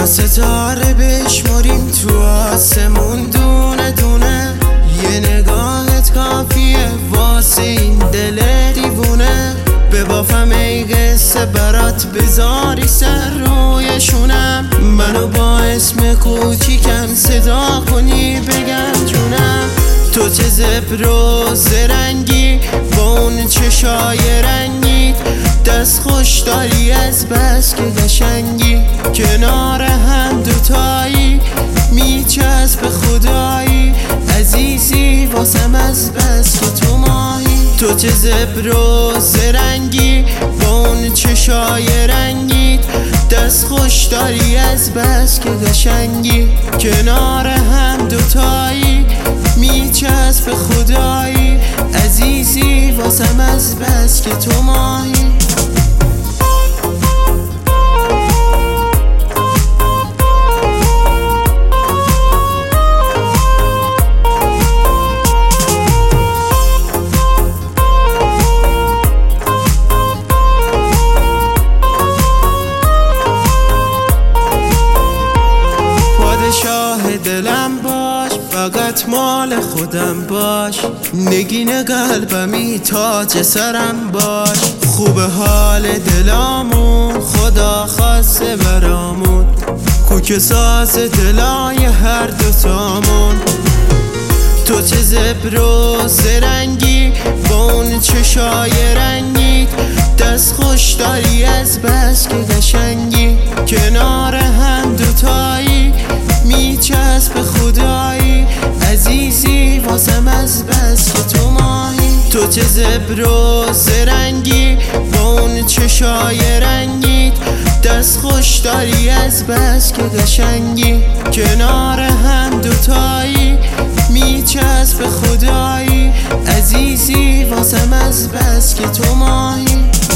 ستاره بشماریم تو آسمون دونه دونه، یه نگاهت کافیه واسه این دل دیوونه. ببافم ای قصه برات بذاری سر روی شونم، منو با اسم کوچیکم صدا کنی بگم جونم. تو چه زبر و زرنگی با اون چشای رنگی، دست خوش داری از بس که قشنگی. کنار هم دوتایی میچسب خدایی، عزیزی واسم از بس که تو ماهی. تو چه زبر و زرنگی با اون چشای رنگی، دست خوش داری از بس که قشنگی. کنار هم دوتایی میچسب خدایی، عزیزی واسم از بس که تو ماهی. شاه دلم باش، فقط مال خودم باش، نگین قلبمی تاج سرم باش. خوب حال دلامون خدا خاصه برامون، کوک ساز دلای هر دوتامون. تو چه زبر و زرنگی با اون چشای رنگی، دست خوش داری از بس که قشنگی. کنار هم دوتایی میچسب خدایی، عزیزی واسم از بس که تو ماهی. تو چه زبر و زرنگی با اون چشای رنگی، دست خوش داری از بس که قشنگی. کنار هم دوتایی میچسب خدایی، عزیزی واسم از بس که تو ماهی.